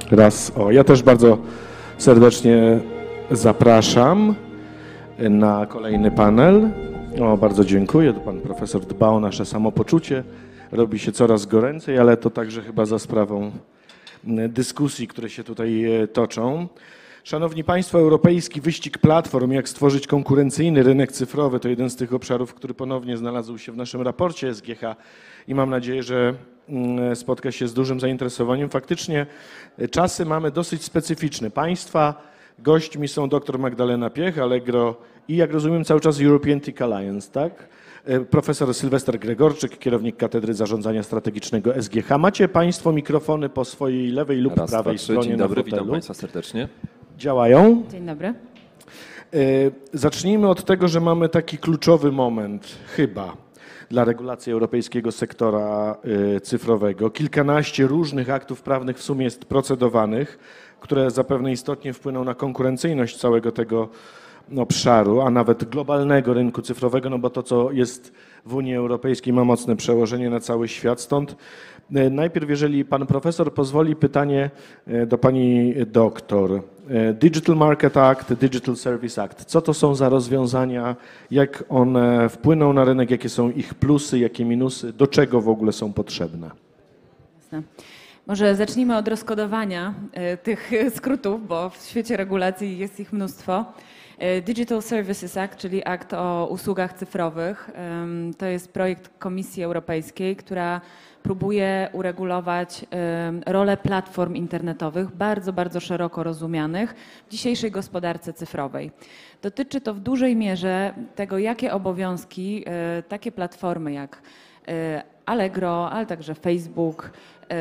Raz. Ja też bardzo serdecznie zapraszam na kolejny panel. Bardzo dziękuję. Tu pan profesor dba o nasze samopoczucie. Robi się coraz goręcej, ale to także chyba za sprawą dyskusji, które się tutaj toczą. Szanowni Państwo, europejski wyścig platform, jak stworzyć konkurencyjny rynek cyfrowy, to jeden z tych obszarów, który ponownie znalazł się w naszym raporcie SGH i mam nadzieję, że spotka się z dużym zainteresowaniem. Faktycznie czasy mamy dosyć specyficzne. Państwa gośćmi są dr Magdalena Piech, Allegro i jak rozumiem cały czas European Tech Alliance, tak? Profesor Sylwester Gregorczyk, kierownik Katedry Zarządzania Strategicznego SGH. Macie Państwo mikrofony po swojej lewej lub prawej stronie. Dzień dobry, na fotelu. witam Państwa serdecznie. Działają? Dzień dobry. Zacznijmy od tego, że mamy taki kluczowy moment chyba dla regulacji europejskiego sektora cyfrowego. Kilkanaście różnych aktów prawnych w sumie jest procedowanych, które zapewne istotnie wpłyną na konkurencyjność całego tego obszaru, a nawet globalnego rynku cyfrowego, no bo to, co jest w Unii Europejskiej, ma mocne przełożenie na cały świat. Stąd najpierw, jeżeli pan profesor pozwoli, pytanie do pani doktor. Digital Market Act, Digital Service Act. Co to są za rozwiązania, jak one wpłyną na rynek, jakie są ich plusy, jakie minusy, do czego w ogóle są potrzebne? Jasne. Może zacznijmy od rozkodowania tych skrótów, bo w świecie regulacji jest ich mnóstwo. Digital Services Act, czyli akt o usługach cyfrowych, to jest projekt Komisji Europejskiej, która próbuje uregulować rolę platform internetowych, bardzo, bardzo szeroko rozumianych w dzisiejszej gospodarce cyfrowej. Dotyczy to w dużej mierze tego, jakie obowiązki takie platformy jak Allegro, ale także Facebook,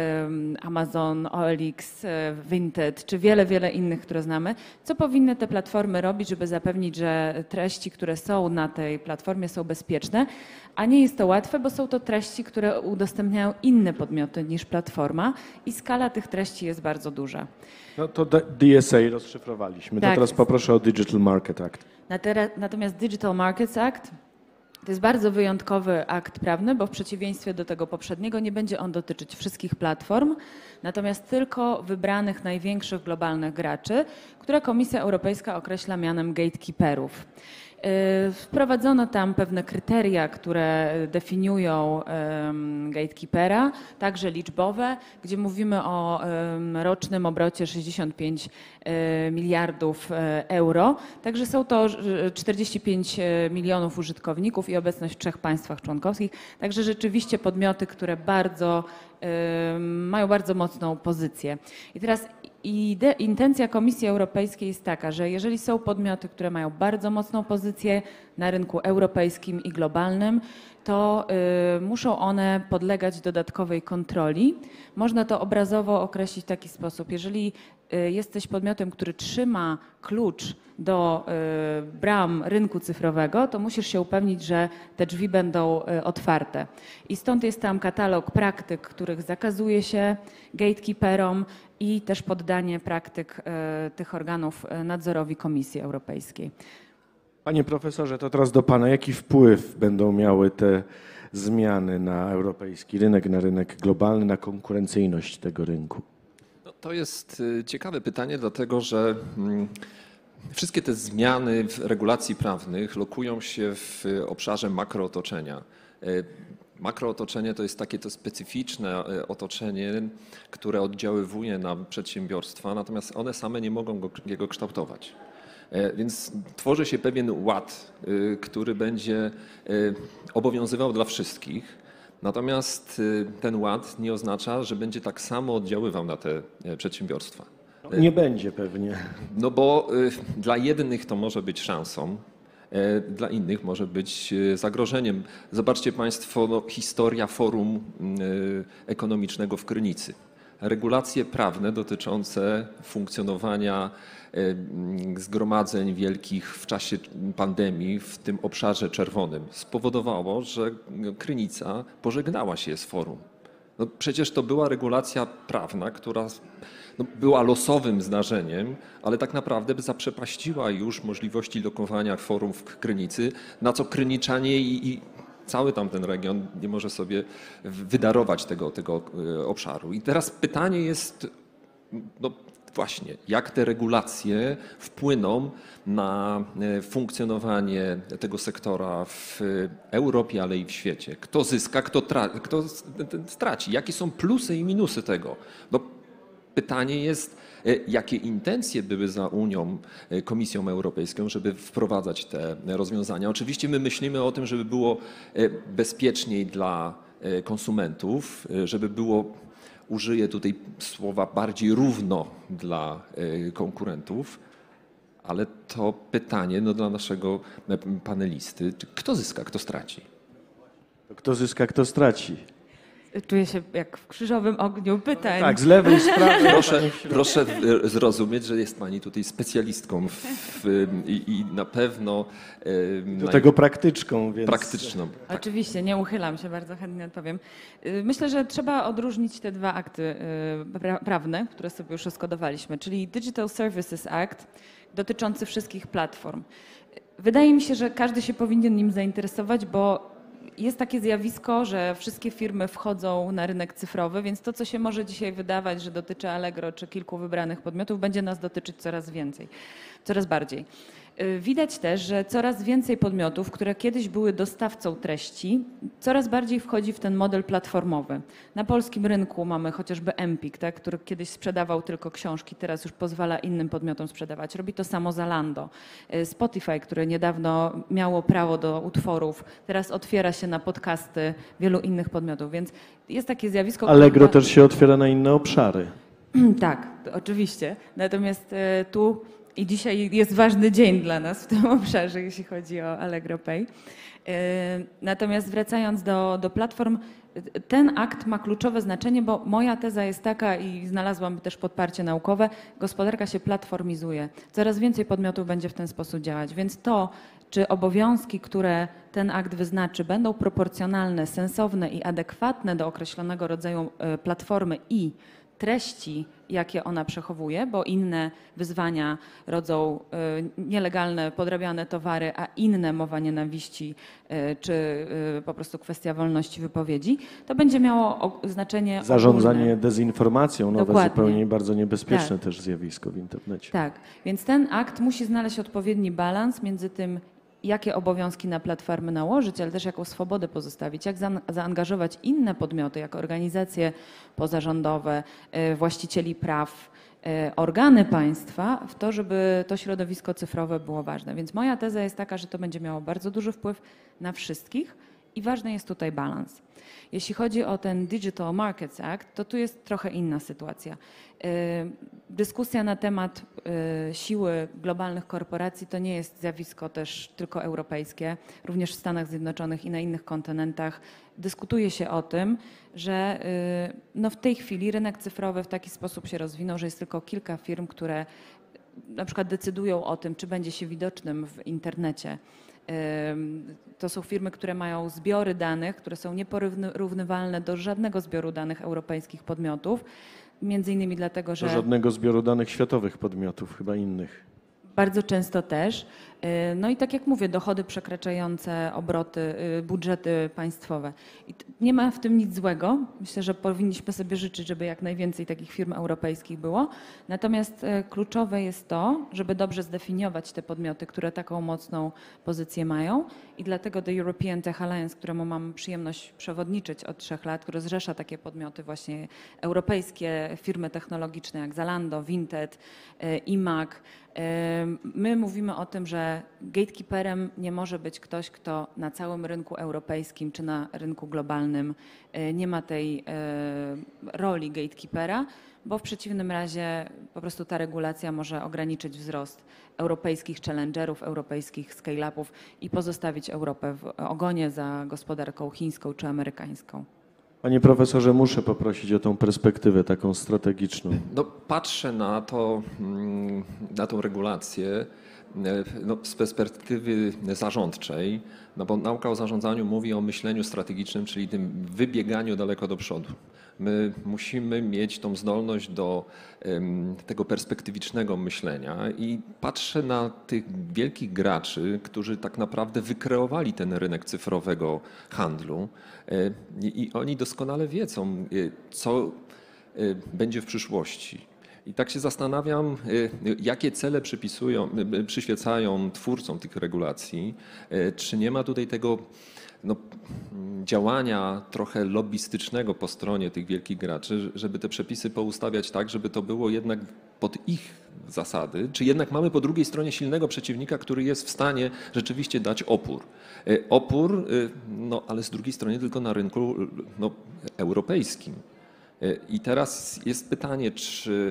Amazon, OLX, Vinted, czy wiele innych, które znamy. Co powinny te platformy robić, żeby zapewnić, że treści, które są na tej platformie, są bezpieczne? A nie jest to łatwe, bo są to treści, które udostępniają inne podmioty niż platforma i skala tych treści jest bardzo duża. No to DSA rozszyfrowaliśmy. Tak To teraz jest. poproszę o Digital Market Act. Natomiast Digital Markets Act to jest bardzo wyjątkowy akt prawny, bo w przeciwieństwie do tego poprzedniego nie będzie on dotyczyć wszystkich platform, natomiast tylko wybranych największych globalnych graczy, które Komisja Europejska określa mianem gatekeeperów. Wprowadzono tam pewne kryteria, które definiują gatekeepera, także liczbowe, gdzie mówimy o rocznym obrocie 65 miliardów euro. Także są to 45 milionów użytkowników i obecność w 3 państwach członkowskich. Także rzeczywiście podmioty, które mają bardzo mocną pozycję. I teraz intencja Komisji Europejskiej jest taka, że jeżeli są podmioty, które mają bardzo mocną pozycję na rynku europejskim i globalnym, to muszą one podlegać dodatkowej kontroli. Można to obrazowo określić w taki sposób. Jeżeli jesteś podmiotem, który trzyma klucz do bram rynku cyfrowego, to musisz się upewnić, że te drzwi będą otwarte. I stąd jest tam katalog praktyk, których zakazuje się gatekeeperom i też poddanie praktyk tych organów nadzorowi Komisji Europejskiej. Panie profesorze, to teraz do pana. Jaki wpływ będą miały te zmiany na europejski rynek, na rynek globalny, na konkurencyjność tego rynku? No, to jest ciekawe pytanie, dlatego że wszystkie te zmiany w regulacji prawnych lokują się w obszarze makrootoczenia. Makrootoczenie to jest takie specyficzne otoczenie, które oddziaływuje na przedsiębiorstwa, natomiast one same nie mogą jego kształtować. Więc tworzy się pewien ład, który będzie obowiązywał dla wszystkich. Natomiast ten ład nie oznacza, że będzie tak samo oddziaływał na te przedsiębiorstwa. Nie będzie pewnie. No bo dla jednych to może być szansą, dla innych może być zagrożeniem. Zobaczcie Państwo historia Forum Ekonomicznego w Krynicy. Regulacje prawne dotyczące funkcjonowania zgromadzeń wielkich w czasie pandemii w tym obszarze czerwonym spowodowało, że Krynica pożegnała się z forum. No przecież to była regulacja prawna, która była losowym zdarzeniem, ale tak naprawdę zaprzepaściła już możliwości lokowania forum w Krynicy, na co kryniczanie i cały tamten region nie może sobie wydarować tego obszaru. I teraz pytanie jest no właśnie, jak te regulacje wpłyną na funkcjonowanie tego sektora w Europie, ale i w świecie. Kto zyska, kto straci? Jakie są plusy i minusy tego? No, pytanie jest, jakie intencje były za Unią, Komisją Europejską, żeby wprowadzać te rozwiązania. Oczywiście my myślimy o tym, żeby było bezpieczniej dla konsumentów, żeby było, użyję tutaj słowa, bardziej równo dla konkurentów, ale to pytanie dla naszego panelisty, kto zyska, kto straci? Kto zyska, kto straci? Czuję się jak w krzyżowym ogniu pytań. Tak, z lewej, z prawej. Proszę zrozumieć, że jest pani tutaj specjalistką i na pewno Do tego praktyczką, więc... praktyczną. Tak. Oczywiście, nie uchylam się, bardzo chętnie odpowiem. Myślę, że trzeba odróżnić te dwa akty prawne, które sobie już skodowaliśmy, czyli Digital Services Act dotyczący wszystkich platform. Wydaje mi się, że każdy się powinien nim zainteresować, bo jest takie zjawisko, że wszystkie firmy wchodzą na rynek cyfrowy, więc to, co się może dzisiaj wydawać, że dotyczy Allegro czy kilku wybranych podmiotów, będzie nas dotyczyć coraz więcej, coraz bardziej. Widać też, że coraz więcej podmiotów, które kiedyś były dostawcą treści, coraz bardziej wchodzi w ten model platformowy. Na polskim rynku mamy chociażby Empik, tak, który kiedyś sprzedawał tylko książki, teraz już pozwala innym podmiotom sprzedawać. Robi to samo Zalando. Spotify, które niedawno miało prawo do utworów, teraz otwiera się na podcasty wielu innych podmiotów, więc jest takie zjawisko... Allegro też się otwiera na inne obszary. Tak, to oczywiście. Natomiast tu i dzisiaj jest ważny dzień dla nas w tym obszarze, jeśli chodzi o Allegro Pay. Natomiast wracając do platform, ten akt ma kluczowe znaczenie, bo moja teza jest taka i znalazłam też podparcie naukowe, gospodarka się platformizuje. Coraz więcej podmiotów będzie w ten sposób działać, więc to, czy obowiązki, które ten akt wyznaczy, będą proporcjonalne, sensowne i adekwatne do określonego rodzaju platformy i treści, jakie ona przechowuje, bo inne wyzwania rodzą nielegalne, podrabiane towary, a inne mowa nienawiści czy po prostu kwestia wolności wypowiedzi, to będzie miało znaczenie Zarządzanie ogólne. dezinformacją, nowe Dokładnie. zupełnie bardzo niebezpieczne Tak. też zjawisko w internecie. Tak, więc ten akt musi znaleźć odpowiedni balans między tym, jakie obowiązki na platformy nałożyć, ale też jaką swobodę pozostawić, jak zaangażować inne podmioty, jak organizacje pozarządowe, właścicieli praw, organy państwa w to, żeby to środowisko cyfrowe było ważne. Więc moja teza jest taka, że to będzie miało bardzo duży wpływ na wszystkich i ważny jest tutaj balans. Jeśli chodzi o ten Digital Markets Act, to tu jest trochę inna sytuacja. Dyskusja na temat siły globalnych korporacji to nie jest zjawisko też tylko europejskie. Również w Stanach Zjednoczonych i na innych kontynentach dyskutuje się o tym, że no w tej chwili rynek cyfrowy w taki sposób się rozwinął, że jest tylko kilka firm, które na przykład decydują o tym, czy będzie się widocznym w internecie. To są firmy, które mają zbiory danych, które są nieporównywalne do żadnego zbioru danych europejskich podmiotów. Między innymi dlatego, że... Do żadnego zbioru danych światowych podmiotów, chyba innych. Bardzo często też. No i tak jak mówię, dochody przekraczające obroty, budżety państwowe. I nie ma w tym nic złego. Myślę, że powinniśmy sobie życzyć, żeby jak najwięcej takich firm europejskich było. Natomiast kluczowe jest to, żeby dobrze zdefiniować te podmioty, które taką mocną pozycję mają. I dlatego The European Tech Alliance, któremu mam przyjemność przewodniczyć od 3 lat, który zrzesza takie podmioty właśnie europejskie, firmy technologiczne jak Zalando, Vinted, IMAG. My mówimy o tym, że gatekeeperem nie może być ktoś, kto na całym rynku europejskim czy na rynku globalnym nie ma tej roli gatekeepera, bo w przeciwnym razie po prostu ta regulacja może ograniczyć wzrost europejskich challengerów, europejskich scale-upów i pozostawić Europę w ogonie za gospodarką chińską czy amerykańską. Panie profesorze, muszę poprosić o tą perspektywę taką strategiczną. No, patrzę na to, na tą regulację z perspektywy zarządczej, no bo nauka o zarządzaniu mówi o myśleniu strategicznym, czyli tym wybieganiu daleko do przodu. My musimy mieć tą zdolność do tego perspektywicznego myślenia i patrzę na tych wielkich graczy, którzy tak naprawdę wykreowali ten rynek cyfrowego handlu i oni doskonale wiedzą, co będzie w przyszłości. I tak się zastanawiam, jakie cele przyświecają twórcom tych regulacji. Czy nie ma tutaj tego działania trochę lobbystycznego po stronie tych wielkich graczy, żeby te przepisy poustawiać tak, żeby to było jednak pod ich zasady, czy jednak mamy po drugiej stronie silnego przeciwnika, który jest w stanie rzeczywiście dać opór. Opór, ale z drugiej strony tylko na rynku europejskim. I teraz jest pytanie, czy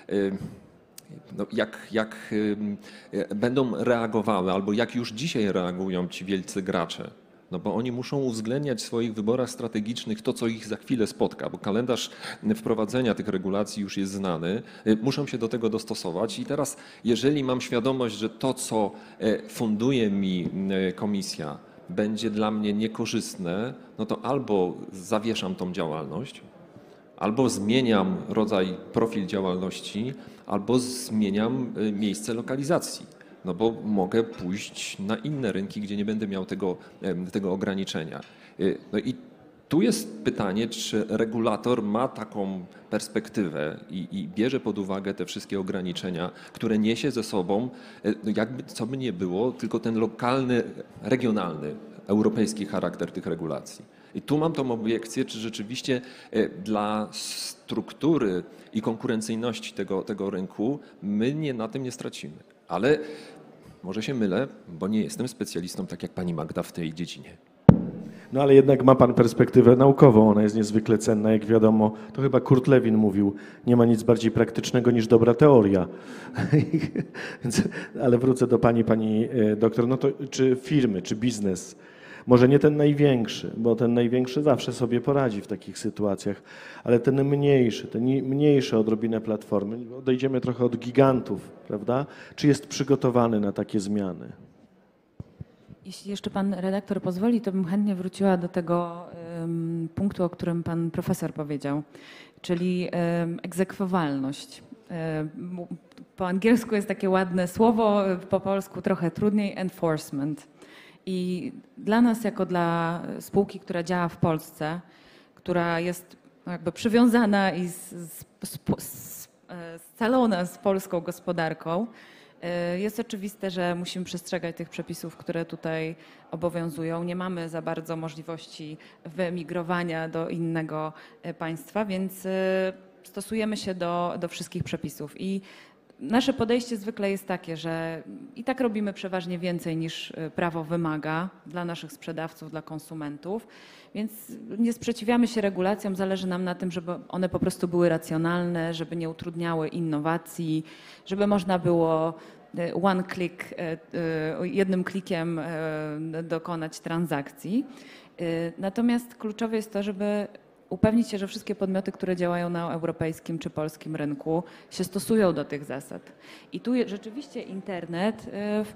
jak będą reagowały, albo jak już dzisiaj reagują ci wielcy gracze. No bo oni muszą uwzględniać w swoich wyborach strategicznych to, co ich za chwilę spotka, bo kalendarz wprowadzenia tych regulacji już jest znany, muszą się do tego dostosować. I teraz, jeżeli mam świadomość, że to, co funduje mi komisja, będzie dla mnie niekorzystne, no to albo zawieszam tą działalność, albo zmieniam profil działalności, albo zmieniam miejsce lokalizacji. No bo mogę pójść na inne rynki, gdzie nie będę miał tego ograniczenia. No i tu jest pytanie, czy regulator ma taką perspektywę i bierze pod uwagę te wszystkie ograniczenia, które niesie ze sobą, jakby co by nie było, tylko ten lokalny, regionalny, europejski charakter tych regulacji. I tu mam tą obiekcję, czy rzeczywiście dla struktury i konkurencyjności tego rynku my na tym nie stracimy. Ale może się mylę, bo nie jestem specjalistą tak jak pani Magda w tej dziedzinie. No ale jednak ma pan perspektywę naukową, ona jest niezwykle cenna, jak wiadomo. To chyba Kurt Lewin mówił, nie ma nic bardziej praktycznego niż dobra teoria. Ale wrócę do pani doktor, no to czy firmy, czy biznes, może nie ten największy, bo ten największy zawsze sobie poradzi w takich sytuacjach, ale te mniejsze odrobinę platformy, odejdziemy trochę od gigantów, prawda? Czy jest przygotowany na takie zmiany? Jeśli jeszcze pan redaktor pozwoli, to bym chętnie wróciła do tego punktu, o którym pan profesor powiedział, czyli egzekwowalność. Po angielsku jest takie ładne słowo, po polsku trochę trudniej, enforcement. I dla nas, jako dla spółki, która działa w Polsce, która jest jakby przywiązana i scalona z polską gospodarką, jest oczywiste, że musimy przestrzegać tych przepisów, które tutaj obowiązują. Nie mamy za bardzo możliwości wyemigrowania do innego państwa, więc stosujemy się do wszystkich przepisów. I nasze podejście zwykle jest takie, że i tak robimy przeważnie więcej niż prawo wymaga dla naszych sprzedawców, dla konsumentów, więc nie sprzeciwiamy się regulacjom, zależy nam na tym, żeby one po prostu były racjonalne, żeby nie utrudniały innowacji, żeby można było jednym klikiem dokonać transakcji. Natomiast kluczowe jest to, żeby upewnić się, że wszystkie podmioty, które działają na europejskim czy polskim rynku, się stosują do tych zasad. I tu rzeczywiście internet,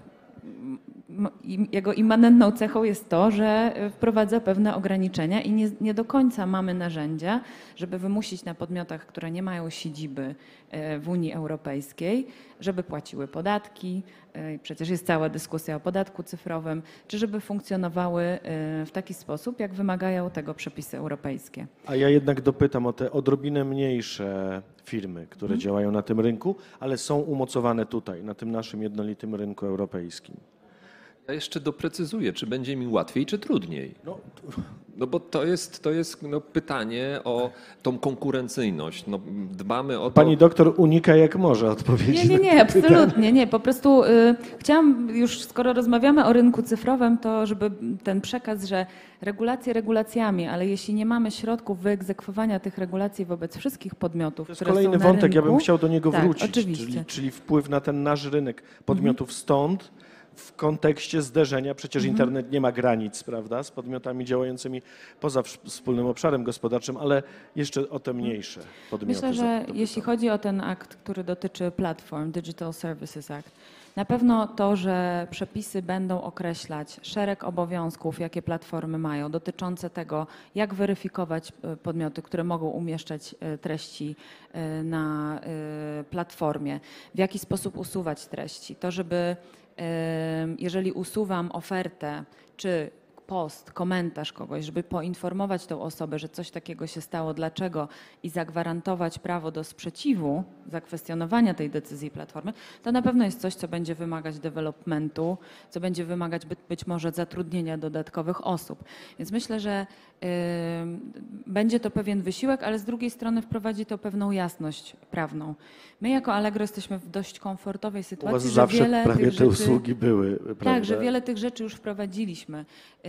jego immanentną cechą jest to, że wprowadza pewne ograniczenia i nie do końca mamy narzędzia, żeby wymusić na podmiotach, które nie mają siedziby w Unii Europejskiej, żeby płaciły podatki, przecież jest cała dyskusja o podatku cyfrowym, czy żeby funkcjonowały w taki sposób, jak wymagają tego przepisy europejskie. A ja jednak dopytam o te odrobinę mniejsze firmy, które działają na tym rynku, ale są umocowane tutaj, na tym naszym jednolitym rynku europejskim. Ja jeszcze doprecyzuję, czy będzie mi łatwiej, czy trudniej. No bo to jest pytanie o tą konkurencyjność. No, dbamy o to... Pani doktor unika jak może odpowiedzi. Nie, absolutnie nie. Po prostu chciałam już, skoro rozmawiamy o rynku cyfrowym, to żeby ten przekaz, że regulacje regulacjami, ale jeśli nie mamy środków wyegzekwowania tych regulacji wobec wszystkich podmiotów, to jest które kolejny są na wątek, rynku, ja bym chciał do niego tak, wrócić, oczywiście. czyli wpływ na ten nasz rynek podmiotów stąd, w kontekście zderzenia, przecież internet nie ma granic, prawda, z podmiotami działającymi poza wspólnym obszarem gospodarczym, ale jeszcze o te mniejsze podmioty. Myślę, że jeśli chodzi o ten akt, który dotyczy platform, Digital Services Act, na pewno to, że przepisy będą określać szereg obowiązków, jakie platformy mają, dotyczące tego, jak weryfikować podmioty, które mogą umieszczać treści na platformie, w jaki sposób usuwać treści, to żeby jeżeli usuwam ofertę, czy post, komentarz kogoś, żeby poinformować tą osobę, że coś takiego się stało, dlaczego i zagwarantować prawo do sprzeciwu, zakwestionowania tej decyzji platformy, to na pewno jest coś, co będzie wymagać developmentu, co będzie wymagać być może zatrudnienia dodatkowych osób. Więc myślę, że będzie to pewien wysiłek, ale z drugiej strony wprowadzi to pewną jasność prawną. My jako Allegro jesteśmy w dość komfortowej U was sytuacji, że zawsze wiele prawie tych te rzeczy, usługi były, prawda? tak, że wiele tych rzeczy już wprowadziliśmy.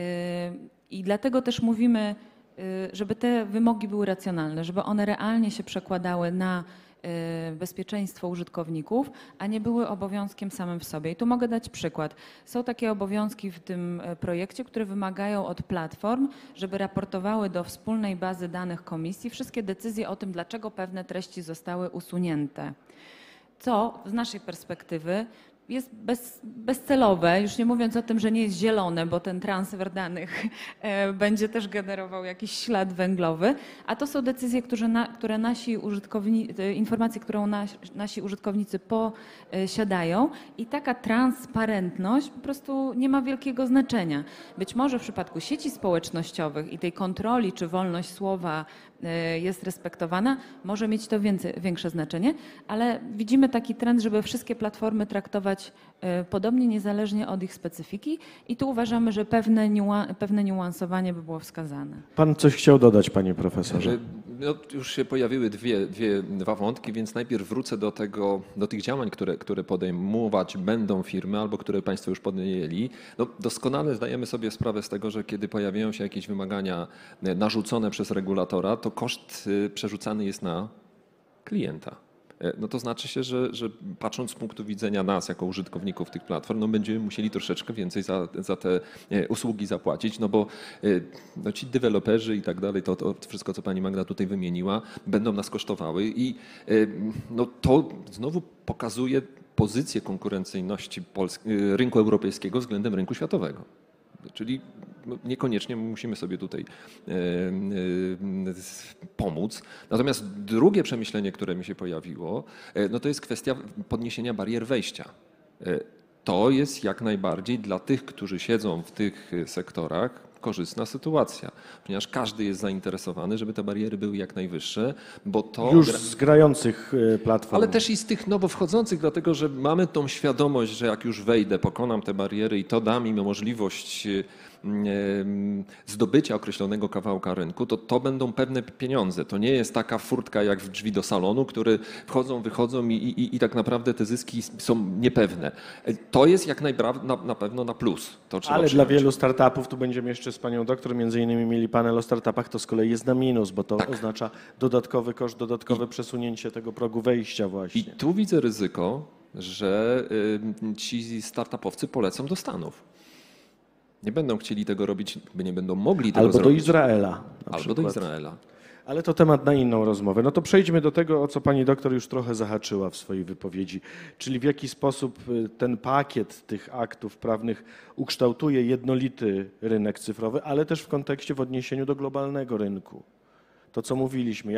I dlatego też mówimy, żeby te wymogi były racjonalne, żeby one realnie się przekładały na bezpieczeństwo użytkowników, a nie były obowiązkiem samym w sobie. I tu mogę dać przykład. Są takie obowiązki w tym projekcie, które wymagają od platform, żeby raportowały do wspólnej bazy danych komisji wszystkie decyzje o tym, dlaczego pewne treści zostały usunięte. Co z naszej perspektywy jest bezcelowe, już nie mówiąc o tym, że nie jest zielone, bo ten transfer danych będzie też generował jakiś ślad węglowy, a to są decyzje, które nasi użytkownicy, informacje, którą nasi użytkownicy posiadają i taka transparentność po prostu nie ma wielkiego znaczenia. Być może w przypadku sieci społecznościowych i tej kontroli, czy wolność słowa jest respektowana, może mieć to większe znaczenie, ale widzimy taki trend, żeby wszystkie platformy traktować podobnie, niezależnie od ich specyfiki i tu uważamy, że pewne niuansowanie by było wskazane. Pan coś chciał dodać, panie profesorze? No, już się pojawiły dwa wątki, więc najpierw wrócę do tych działań, które podejmować będą firmy albo które państwo już podjęli. No, doskonale zdajemy sobie sprawę z tego, że kiedy pojawiają się jakieś wymagania narzucone przez regulatora, to koszt przerzucany jest na klienta. No to znaczy się, że patrząc z punktu widzenia nas jako użytkowników tych platform, no będziemy musieli troszeczkę więcej za te usługi zapłacić, no bo no ci deweloperzy i tak dalej, to wszystko, co pani Magda tutaj wymieniła, będą nas kosztowały i no to znowu pokazuje pozycję konkurencyjności rynku europejskiego względem rynku światowego. Czyli niekoniecznie musimy sobie tutaj pomóc. Natomiast drugie przemyślenie, które mi się pojawiło, no to jest kwestia podniesienia barier wejścia. To jest jak najbardziej dla tych, którzy siedzą w tych sektorach, korzystna sytuacja, ponieważ każdy jest zainteresowany, żeby te bariery były jak najwyższe, bo to... Już z grających platform. Ale też i z tych nowo wchodzących, dlatego że mamy tą świadomość, że jak już wejdę, pokonam te bariery i to da mi możliwość zdobycia określonego kawałka rynku, to będą pewne pieniądze. To nie jest taka furtka jak w drzwi do salonu, które wchodzą, wychodzą i tak naprawdę te zyski są niepewne. To jest jak na pewno na plus. Ale dla wielu startupów, tu będziemy jeszcze z panią doktor między innymi mieli panel o startupach, to z kolei jest na minus, bo to oznacza dodatkowy koszt, dodatkowe przesunięcie tego progu wejścia właśnie. I tu widzę ryzyko, że ci startupowcy polecą do Stanów. Nie będą chcieli tego robić, nie będą mogli tego zrobić. Albo do Izraela. Albo do Izraela. Ale to temat na inną rozmowę. No to przejdźmy do tego, o co pani doktor już trochę zahaczyła w swojej wypowiedzi, czyli w jaki sposób ten pakiet tych aktów prawnych ukształtuje jednolity rynek cyfrowy, ale też w kontekście, w odniesieniu do globalnego rynku. To, co mówiliśmy,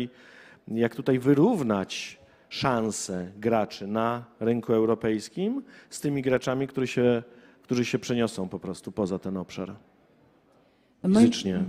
jak tutaj wyrównać szanse graczy na rynku europejskim z tymi graczami, którzy się przeniosą po prostu poza ten obszar fizycznie.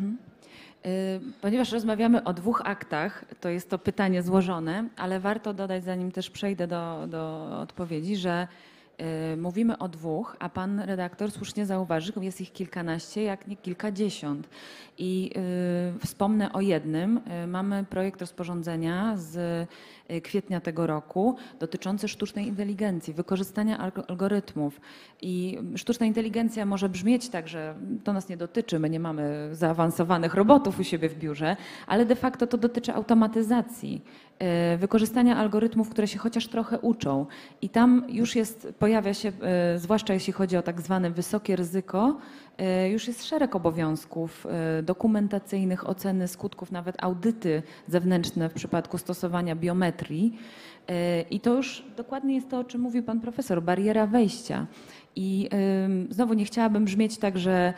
Ponieważ rozmawiamy o dwóch aktach, to jest to pytanie złożone, ale warto dodać, zanim też przejdę do odpowiedzi, że mówimy o dwóch, a pan redaktor słusznie zauważył, jest ich kilkanaście, jak nie kilkadziesiąt. I wspomnę o jednym. Mamy projekt rozporządzenia z kwietnia tego roku dotyczący sztucznej inteligencji, wykorzystania algorytmów. I sztuczna inteligencja może brzmieć tak, że to nas nie dotyczy, my nie mamy zaawansowanych robotów u siebie w biurze, ale de facto to dotyczy automatyzacji, wykorzystania algorytmów, które się chociaż trochę uczą. I tam już pojawia się, zwłaszcza jeśli chodzi o tak zwane wysokie ryzyko, już jest szereg obowiązków dokumentacyjnych, oceny skutków, nawet audyty zewnętrzne w przypadku stosowania biometrii. I to już dokładnie jest to, o czym mówił pan profesor, bariera wejścia. I znowu nie chciałabym brzmieć tak, że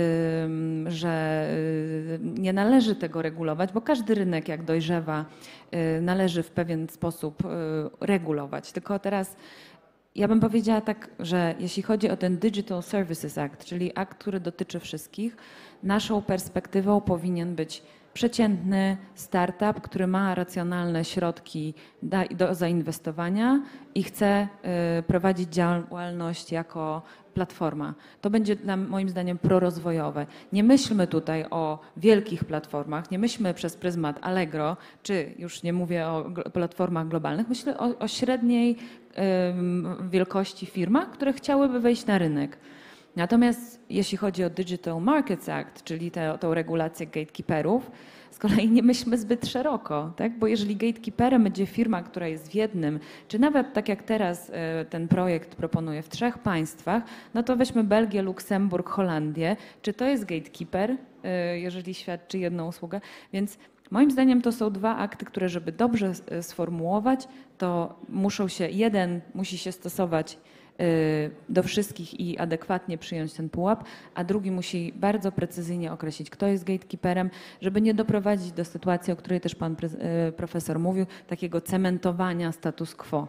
nie należy tego regulować, bo każdy rynek, jak dojrzewa, należy w pewien sposób regulować. Tylko teraz Ja bym powiedziała tak, że jeśli chodzi o ten Digital Services Act, czyli akt, który dotyczy wszystkich, naszą perspektywą powinien być przeciętny startup, który ma racjonalne środki do zainwestowania i chce prowadzić działalność jako platforma. To będzie moim zdaniem prorozwojowe. Nie myślmy tutaj o wielkich platformach, nie myślmy przez pryzmat Allegro, czy już nie mówię o platformach globalnych, myślę o średniej wielkości firmach, które chciałyby wejść na rynek. Natomiast jeśli chodzi o Digital Markets Act, czyli tą regulację gatekeeperów, z kolei nie myślmy zbyt szeroko, tak? Bo jeżeli gatekeeperem będzie firma, która jest w jednym, czy nawet tak jak teraz ten projekt proponuje w 3 państwach, no to weźmy Belgię, Luksemburg, Holandię. Czy to jest gatekeeper, jeżeli świadczy jedną usługę? Więc moim zdaniem to są 2 akty, które żeby dobrze sformułować, to jeden musi się stosować do wszystkich i adekwatnie przyjąć ten pułap, a drugi musi bardzo precyzyjnie określić, kto jest gatekeeperem, żeby nie doprowadzić do sytuacji, o której też pan profesor mówił, takiego cementowania status quo.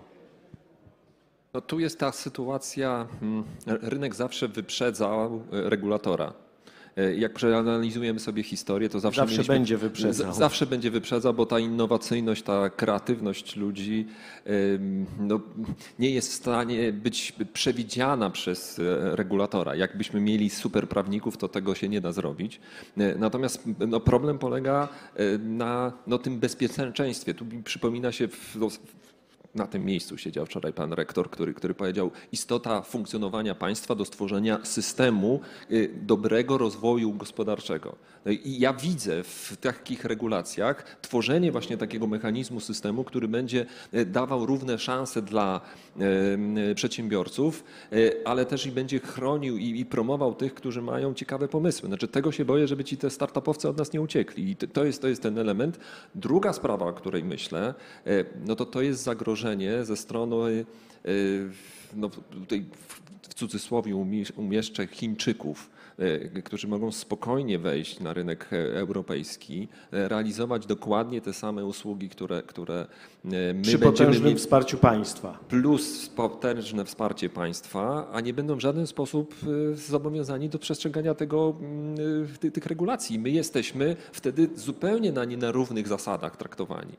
No tu jest ta sytuacja, rynek zawsze wyprzedza regulatora. Jak przeanalizujemy sobie historię, to zawsze będzie wyprzedzał. Zawsze będzie wyprzedzał, bo ta innowacyjność, ta kreatywność ludzi no, nie jest w stanie być przewidziana przez regulatora. Jakbyśmy mieli super prawników, to tego się nie da zrobić. Natomiast no, problem polega na tym bezpieczeństwie. Tu mi przypomina się na tym miejscu siedział wczoraj pan rektor, który powiedział, istota funkcjonowania państwa do stworzenia systemu dobrego rozwoju gospodarczego. No i ja widzę w takich regulacjach tworzenie właśnie takiego mechanizmu systemu, który będzie dawał równe szanse dla przedsiębiorców, ale też i będzie chronił i promował tych, którzy mają ciekawe pomysły. Znaczy tego się boję, żeby te startupowcy od nas nie uciekli. I to jest ten element. Druga sprawa, o której myślę, no to jest zagrożenie ze strony, no tutaj w cudzysłowie umieszczę, Chińczyków, którzy mogą spokojnie wejść na rynek europejski, realizować dokładnie te same usługi, które my przy będziemy potężnym mieli, wsparciu państwa. plus potężne wsparcie państwa, a nie będą w żaden sposób zobowiązani do przestrzegania tych regulacji. My jesteśmy wtedy zupełnie na równych zasadach traktowani.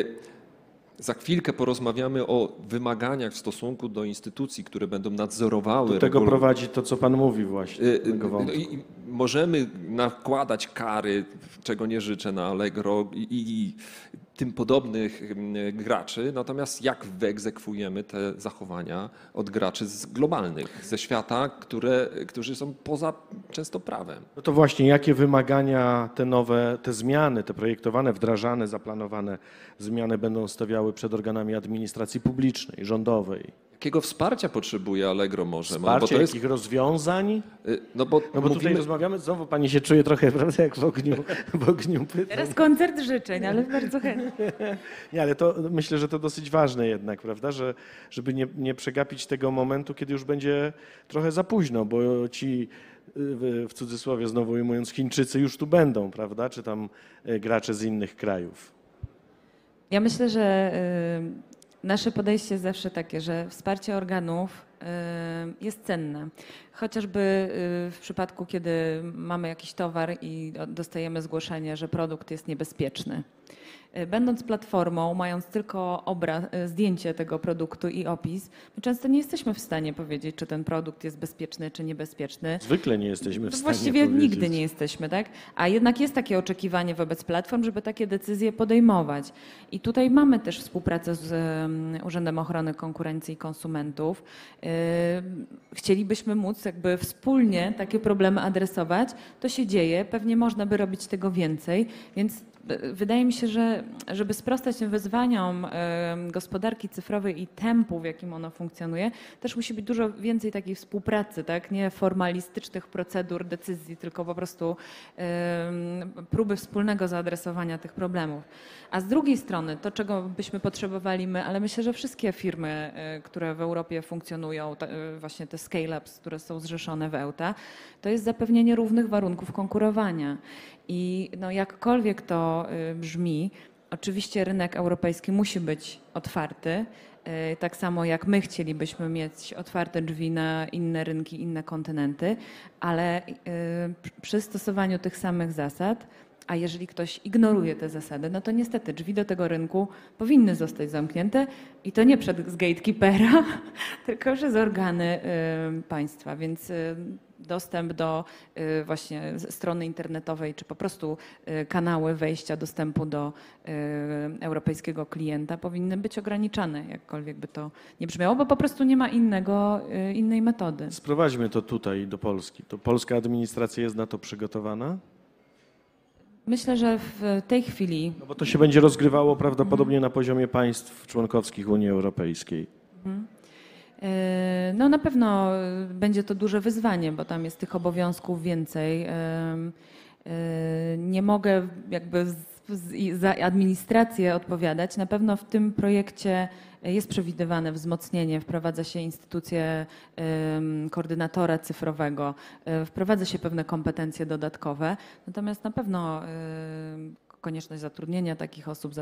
Za chwilkę porozmawiamy o wymaganiach w stosunku do instytucji, które będą nadzorowały. Do tego prowadzi to, co pan mówi właśnie. I możemy nakładać kary, czego nie życzę, na Allegro i tym podobnych graczy, natomiast jak wyegzekwujemy te zachowania od graczy globalnych, ze świata, którzy są poza często prawem. No to właśnie, jakie wymagania te nowe, te zmiany, te projektowane, wdrażane, zaplanowane zmiany będą stawiały przed organami administracji publicznej, rządowej? Jakiego wsparcia potrzebuje Allegro może? Wsparcie, bo to jest, jakich rozwiązań? no bo Tutaj mówimy, rozmawiamy, znowu pani się czuje trochę, prawda, jak w ogniu pytań. Teraz koncert życzeń, ale bardzo chętnie. Nie, ale to myślę, że to dosyć ważne jednak, prawda, żeby nie przegapić tego momentu, kiedy już będzie trochę za późno, bo ci, w cudzysłowie znowu ujmując, Chińczycy już tu będą, prawda, czy tam gracze z innych krajów. Ja myślę, że nasze podejście jest zawsze takie, że wsparcie organów jest cenne. Chociażby w przypadku, kiedy mamy jakiś towar i dostajemy zgłoszenie, że produkt jest niebezpieczny. Będąc platformą, mając tylko zdjęcie tego produktu i opis, my często nie jesteśmy w stanie powiedzieć, czy ten produkt jest bezpieczny, czy niebezpieczny. Zwykle nie jesteśmy w stanie Właściwie powiedzieć. nigdy nie jesteśmy, tak? A jednak jest takie oczekiwanie wobec platform, żeby takie decyzje podejmować. I tutaj mamy też współpracę z Urzędem Ochrony Konkurencji i Konsumentów. Chcielibyśmy móc jakby wspólnie takie problemy adresować. To się dzieje, pewnie można by robić tego więcej, więc wydaje mi się, że żeby sprostać tym wyzwaniom gospodarki cyfrowej i tempu, w jakim ono funkcjonuje, też musi być dużo więcej takiej współpracy, tak? Nie formalistycznych procedur, decyzji, tylko po prostu próby wspólnego zaadresowania tych problemów. A z drugiej strony to, czego byśmy potrzebowali my, ale myślę, że wszystkie firmy, które w Europie funkcjonują, właśnie te scale-ups, które są zrzeszone w EUTA, to jest zapewnienie równych warunków konkurowania. I no jakkolwiek to brzmi, oczywiście rynek europejski musi być otwarty, tak samo jak my chcielibyśmy mieć otwarte drzwi na inne rynki, inne kontynenty, ale przy stosowaniu tych samych zasad, a jeżeli ktoś ignoruje te zasady, no to niestety drzwi do tego rynku powinny zostać zamknięte i to nie przez gatekeepera, tylko przez organy państwa. Więc dostęp do właśnie strony internetowej, czy po prostu kanały wejścia dostępu do europejskiego klienta powinny być ograniczane, jakkolwiek by to nie brzmiało, bo po prostu nie ma innej metody. Sprowadźmy to tutaj do Polski. To polska administracja jest na to przygotowana? Myślę, że w tej chwili. No bo to się będzie rozgrywało prawdopodobnie na poziomie państw członkowskich Unii Europejskiej. No na pewno będzie to duże wyzwanie, bo tam jest tych obowiązków więcej. Nie mogę jakby za administrację odpowiadać. Na pewno w tym projekcie jest przewidywane wzmocnienie, wprowadza się instytucję koordynatora cyfrowego, wprowadza się pewne kompetencje dodatkowe, natomiast na pewno konieczność zatrudnienia takich osób,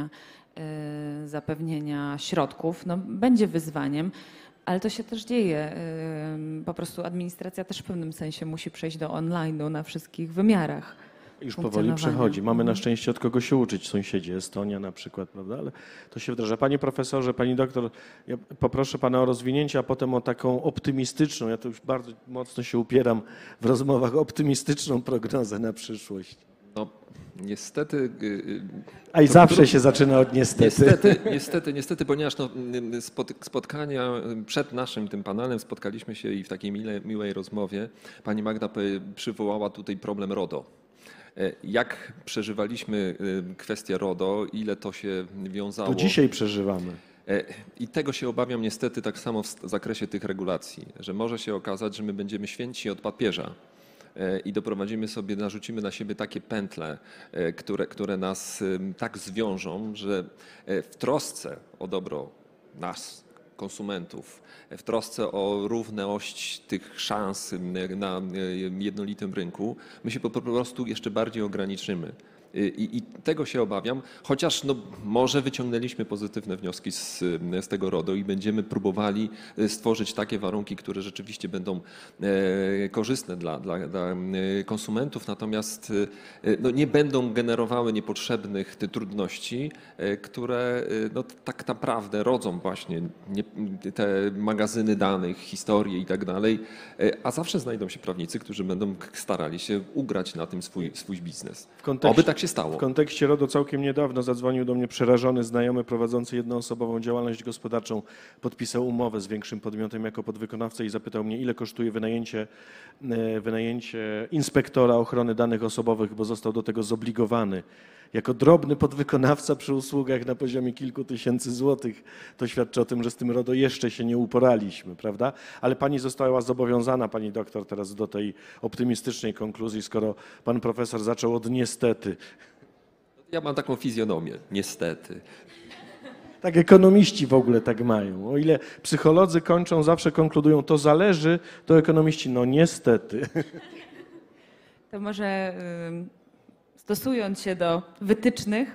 zapewnienia środków będzie wyzwaniem. Ale to się też dzieje. Po prostu administracja też w pewnym sensie musi przejść do online'u na wszystkich wymiarach. Już powoli przechodzi. Mamy na szczęście od kogo się uczyć. Sąsiedzi, Estonia na przykład, prawda? Ale to się wdraża. Panie profesorze, pani doktor, ja poproszę pana o rozwinięcie, a potem o taką optymistyczną, ja to już bardzo mocno się upieram w rozmowach, optymistyczną prognozę na przyszłość. No, niestety. A i zawsze się zaczyna od niestety. Niestety, ponieważ spotkania przed naszym tym panelem spotkaliśmy się i w takiej miłej rozmowie pani Magda przywołała tutaj problem RODO. Jak przeżywaliśmy kwestię RODO, ile to się wiązało. To dzisiaj przeżywamy. I tego się obawiam niestety tak samo w zakresie tych regulacji, że może się okazać, że my będziemy święci od papieża i narzucimy na siebie takie pętle, które nas tak zwiążą, że w trosce o dobro nas, konsumentów, w trosce o równość tych szans na jednolitym rynku, my się po prostu jeszcze bardziej ograniczymy. I tego się obawiam, chociaż może wyciągnęliśmy pozytywne wnioski z tego RODO i będziemy próbowali stworzyć takie warunki, które rzeczywiście będą korzystne dla konsumentów, natomiast nie będą generowały niepotrzebnych trudności, które tak naprawdę rodzą właśnie te magazyny danych, historie i tak dalej, a zawsze znajdą się prawnicy, którzy będą starali się ugrać na tym swój biznes. Oby tak się stało. W kontekście RODO całkiem niedawno zadzwonił do mnie przerażony znajomy prowadzący jednoosobową działalność gospodarczą. Podpisał umowę z większym podmiotem jako podwykonawca i zapytał mnie, ile kosztuje wynajęcie inspektora ochrony danych osobowych, bo został do tego zobligowany. Jako drobny podwykonawca przy usługach na poziomie kilku tysięcy złotych, to świadczy o tym, że z tym RODO jeszcze się nie uporaliśmy, prawda? Ale pani została zobowiązana, pani doktor, teraz do tej optymistycznej konkluzji, skoro pan profesor zaczął od niestety. Ja mam taką fizjonomię, niestety. Tak ekonomiści w ogóle tak mają. O ile psycholodzy zawsze konkludują, to zależy, to ekonomiści, niestety. To może stosując się do wytycznych,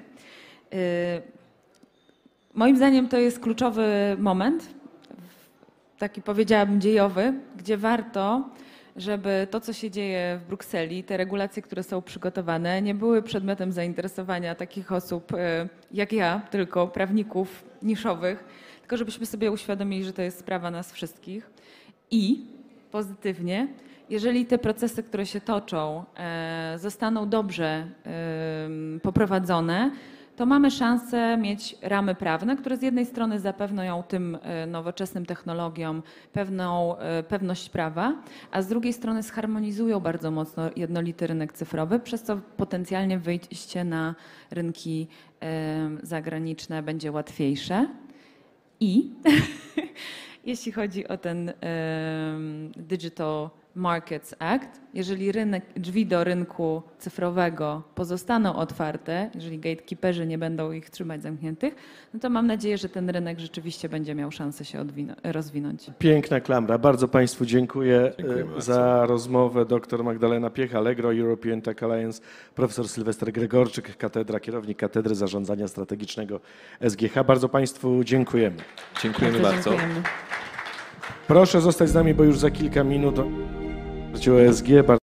moim zdaniem to jest kluczowy moment, taki powiedziałabym dziejowy, gdzie warto, żeby to, co się dzieje w Brukseli, te regulacje, które są przygotowane, nie były przedmiotem zainteresowania takich osób jak ja, tylko prawników niszowych, tylko żebyśmy sobie uświadomili, że to jest sprawa nas wszystkich i pozytywnie, jeżeli te procesy, które się toczą, zostaną dobrze poprowadzone, to mamy szansę mieć ramy prawne, które z jednej strony zapewnią tym nowoczesnym technologiom pewną pewność prawa, a z drugiej strony zharmonizują bardzo mocno jednolity rynek cyfrowy, przez co potencjalnie wyjście na rynki zagraniczne będzie łatwiejsze. I jeśli chodzi o ten Digital Markets Act. Jeżeli drzwi do rynku cyfrowego pozostaną otwarte, jeżeli gatekeeperzy nie będą ich trzymać zamkniętych, no to mam nadzieję, że ten rynek rzeczywiście będzie miał szansę się rozwinąć. Piękna klamra. Bardzo Państwu dziękuję Dziękujemy za rozmowę. Dr Magdalena Piech, Allegro, European Tech Alliance, profesor Sylwester Gregorczyk, kierownik Katedry Zarządzania Strategicznego SGH. Bardzo Państwu dziękujemy. Dziękujemy bardzo. Dziękujemy. Proszę zostać z nami, bo już za kilka minut o ESG.